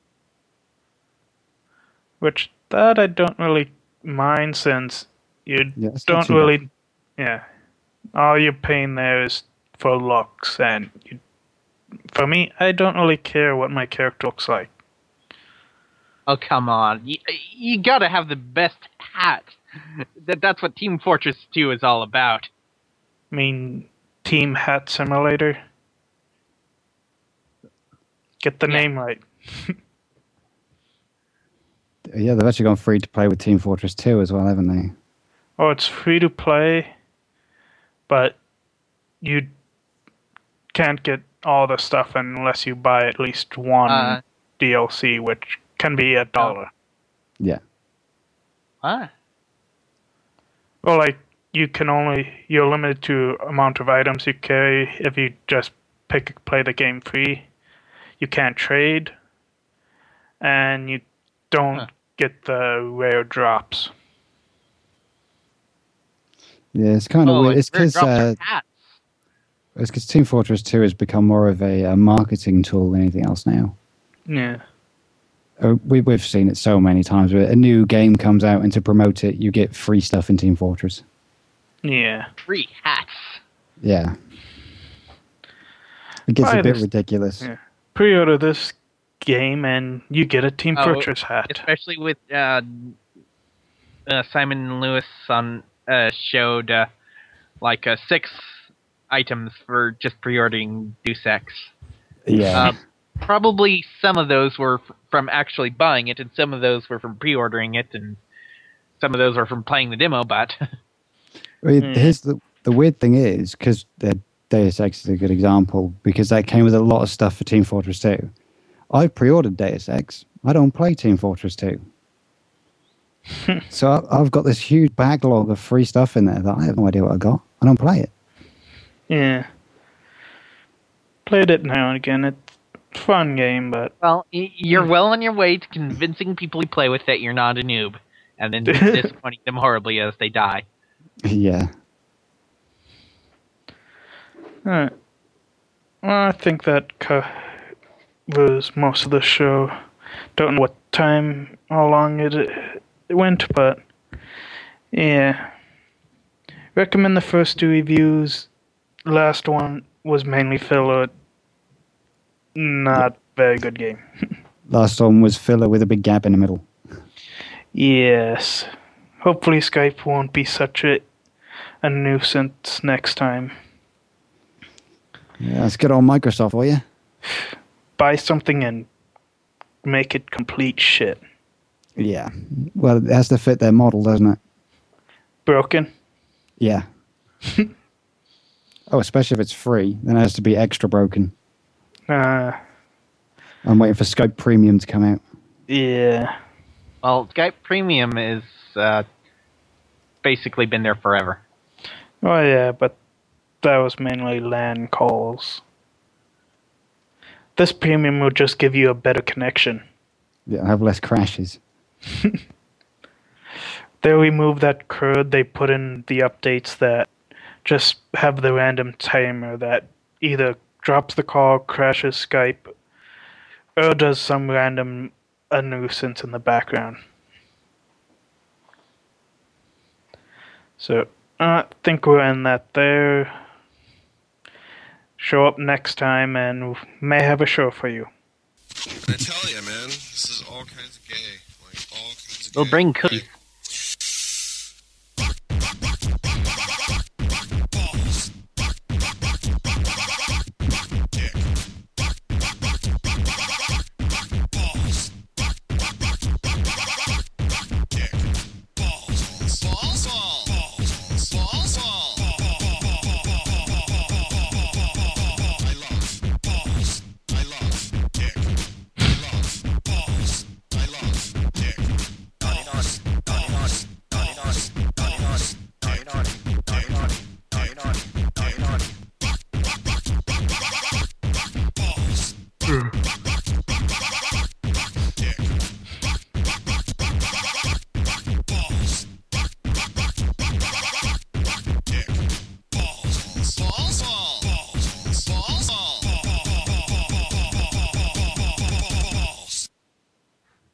which that I don't really mind since you Yeah, it's not don't too really. Yeah. All you're paying there is for looks, and for me, I don't really care what my character looks like. Oh, come on. You gotta have the best hat. That's what Team Fortress 2 is all about. I mean, Team Hat Simulator. Get the Yeah. name right. Yeah, they've actually gone free to play with Team Fortress 2 as well, haven't they? Oh, it's free to play, but you can't get all the stuff unless you buy at least one DLC, which can be $1. Yeah. What? Well, like you're limited to amount of items you carry. If you just play the game free, you can't trade, and you don't get the rare drops. Yeah, it's kind of weird. It's rare because drops are hats. Team Fortress 2 has become more of a marketing tool than anything else now. Yeah. We've seen it so many times where a new game comes out, and to promote it, you get free stuff in Team Fortress. Yeah. Free hats. Yeah. It gets Buy a bit this- ridiculous. Yeah. Pre-order this game and you get a Team Oh, Fortress hat. Especially with Simon Lewis showed like 6 items for just pre-ordering Deus Ex. Yeah. Probably some of those were from actually buying it, and some of those were from pre-ordering it, and Some of those are from playing the demo, but Here's the weird thing is, because Deus Ex is a good example, because that came with a lot of stuff for Team Fortress 2. I pre-ordered Deus Ex. I don't play Team Fortress 2. So I've got this huge backlog of free stuff in there that I have no idea what I got. I don't play it. Yeah. Played it now and again. It's a fun game, but well, you're well on your way to convincing people you play with that you're not a noob, and then disappointing them horribly as they die. Yeah. Alright. Well, I think that covers most of the show. Don't know what time, how long it went, but yeah. Recommend the first 2 reviews. Last one was mainly filler. Not very good game. Last one was filler with a big gap in the middle. Yes. Hopefully Skype won't be such a nuisance next time. Yeah, let's get on Microsoft, will you? Buy something and make it complete shit. Yeah. Well, it has to fit their model, doesn't it? Broken? Yeah. Oh, especially if it's free, then it has to be extra broken. I'm waiting for Skype Premium to come out. Yeah. Well, Skype Premium is basically been there forever. Oh yeah, but that was mainly LAN calls. This premium will just give you a better connection. Yeah, have less crashes. They remove that crud. They put in the updates that just have the random timer that either drops the call, crashes Skype, or does some random a nuisance in the background. So I think we'll end that there. Show up next time and we may have a show for you. I tell you, man, this is all kinds of gay. Like, all kinds of We'll gay. bring cookies. Balls. Dick. Balls. Dick. Balls. Balls. Balls. Balls. I love dick. I love balls. I love dick. Naughty, naughty, naughty, naughty, naughty, naughty, naughty, naughty, naughty, naughty, naughty, naughty, naughty, naughty. Balls. Dick. Balls. Dick. Balls. Balls.